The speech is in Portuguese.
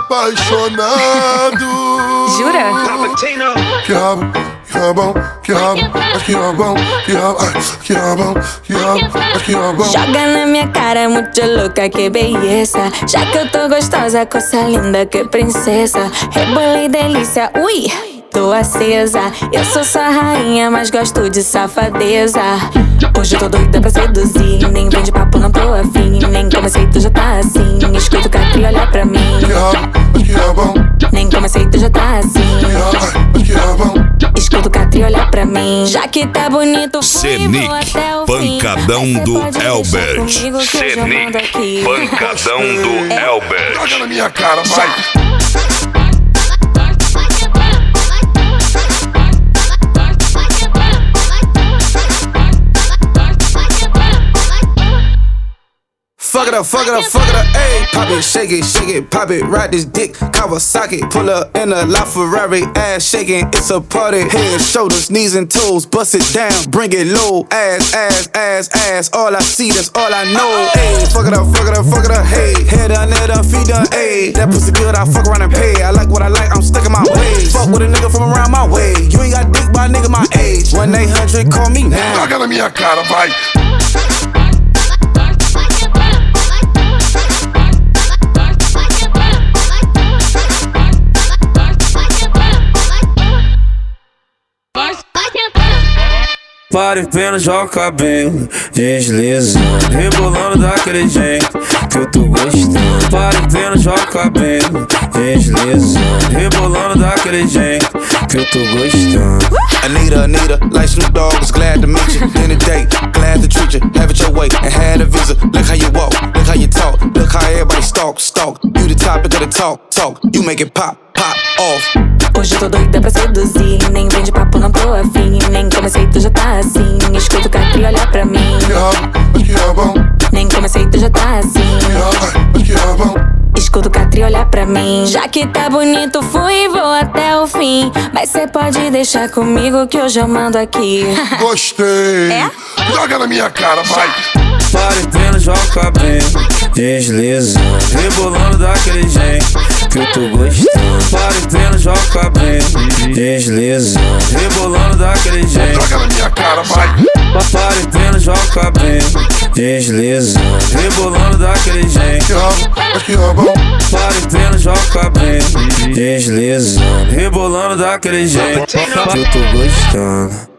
apaixonado. Jura? Que rabo, que rabão, que rabo, que rabão, que rabão, que rabão, que rabão, que rabão. Joga na minha cara, muito louca, que beleza. Já que eu tô gostosa, coisa linda, que princesa. Rebolei delícia, ui, tô acesa. Eu sou sua rainha, mas gosto de safadeza. Hoje eu tô doida pra seduzir. Nem vem de papo, não tô afim. Nem comecei, tu já tá assim. Escuta o Catri, olha pra mim. Que rabo, que rabão, Nem comecei, tu já tá assim. que rabo, que rabão. Escuta o Catri, olha pra mim. Já que tá bonito, Senic, pancadão do Elbert. Senic, pancadão do Elbert. Joga na minha cara, vai. Fuck it up, fuck it up, fuck it up, ayy. Pop it, shake it, pop it, ride this dick, Kawasaki. Pull up in a LaFerrari, ass shaking, it's a party. Head, shoulders, knees and toes, bust it down, bring it low. Ass, ass, ass, ass, all I see, that's all I know. Ayy, fuck it up, fuck it up, fuck it up, hey. Head done, feet done, ayy. That pussy good, I fuck around and pay. I like what I like, I'm stuck in my ways. Fuck with a nigga from around my way. You ain't got dick by a nigga my age. 1-800, call me now. Joga na minha cara, vai. Pare, pena, joga o cabelo, deslizando, rebolando daquele jeito que eu tô gostando. Pare, pena, joga o cabelo, deslizando, rebolando daquele jeito que eu tô gostando. Anita, like Snoop Dogg, was glad to meet you. In the day, glad to treat you, have it your way, and had a visa. Look how you walk, look how you talk, look how everybody stalk. You the topic of the talk, you make it pop off. Hoje eu tô doida pra seduzir. Nem vem de papo, não tô afim. Nem comecei, tu já tá assim. Escuta o Catri, olha pra mim. Que rabo, que rabão, Nem comecei, tu já tá assim. que rabo, que rabão. Escuta o Catri, olha pra mim. Já que tá bonito, fui e vou até o fim. Mas cê pode deixar comigo que hoje eu mando aqui. Gostei. É? Joga na minha cara, vai. Pare, pena, joga o cabelo, deslizando, rebolando daquele jeito que eu tô gostando. Pare, pena, joga o cabelo, deslizando, rebolando daquele jeito. Joga na minha cara, vai. Pare, pena, joga o cabelo, deslizando, rebolando daquele jeito. Que rabo, que rabão. Pare, pena, joga o cabelo, deslizando, rebolando daquele jeito que eu tô gostando.